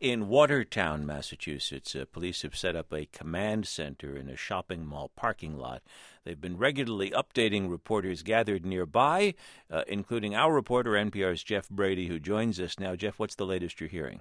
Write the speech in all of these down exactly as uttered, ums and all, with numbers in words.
In Watertown, Massachusetts, uh, police have set up a command center in a shopping mall parking lot. They've been regularly updating reporters gathered nearby, uh, including our reporter, N P R's Jeff Brady, who joins us now. Jeff, what's the latest you're hearing?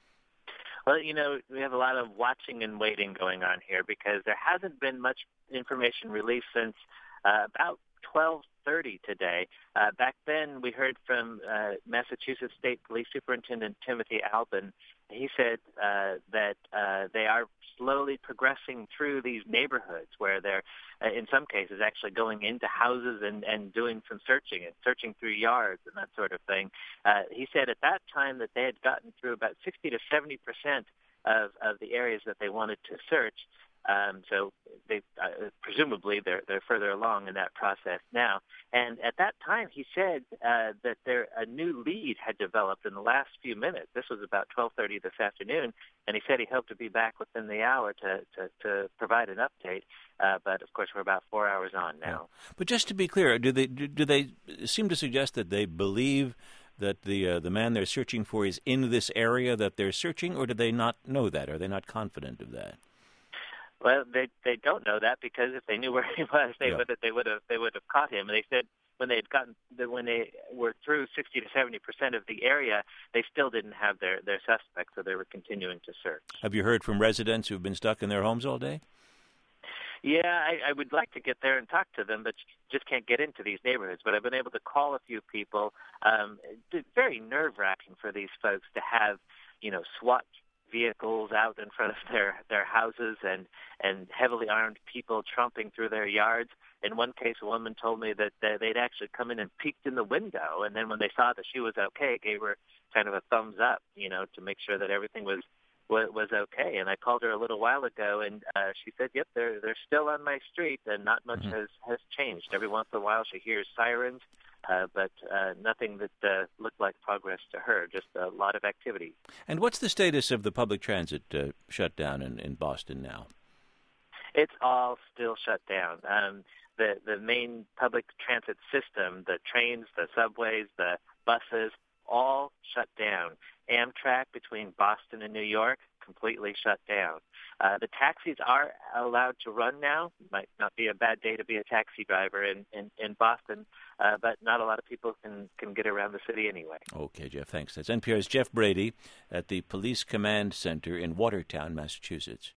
Well, you know, we have a lot of watching and waiting going on here because there hasn't been much information released since uh, about twelve thirty today. Uh, back then, we heard from uh, Massachusetts State Police Superintendent Timothy Albin. He said uh, that uh, they are slowly progressing through these neighborhoods where they're, uh, in some cases, actually going into houses and, and doing some searching and searching through yards and that sort of thing. Uh, he said at that time that they had gotten through about sixty to seventy percent of, of the areas that they wanted to search. Um, so they uh, presumably they're they're further along in that process now. And at that time, he said uh, that there a new lead had developed in the last few minutes. This was about twelve thirty this afternoon, and he said he hoped to be back within the hour to to, to provide an update. Uh, but of course, we're about four hours on now. Yeah. But just to be clear, do they do, do they seem to suggest that they believe that the uh, the man they're searching for is in this area that they're searching, or do they not know that? Are they not confident of that? Well, they they don't know that because if they knew where he was, they yeah. would have they would have they would have caught him. And they said when they had gotten when they were through sixty to seventy percent of the area, they still didn't have their their suspects, so they were continuing to search. Have you heard from residents who've been stuck in their homes all day? Yeah, I, I would like to get there and talk to them, but just can't get into these neighborhoods. But I've been able to call a few people. Um, it's very nerve-wracking for these folks to have, you know, SWAT vehicles out in front of their, their houses and, and heavily armed people tromping through their yards. In one case, a woman told me that uh, they'd actually come in and peeked in the window, and then when they saw that she was okay, gave her kind of a thumbs up, you know, to make sure that everything was was okay. And I called her a little while ago, and uh, she said, yep, they're they're still on my street, and not much mm-hmm. has, has changed. Every once in a while she hears sirens, uh, but uh, nothing that uh, looked like progress to her, just a lot of activity. And what's the status of the public transit uh, shutdown in, in Boston now? It's all still shut down. Um, the, the main public transit system, the trains, the subways, the buses, all shut down. Amtrak between Boston and New York, completely shut down. Uh, the taxis are allowed to run now. Might not be a bad day to be a taxi driver in, in, in Boston, uh, but not a lot of people can, can get around the city anyway. Okay, Jeff, thanks. That's N P R's Jeff Brady at the Police Command Center in Watertown, Massachusetts.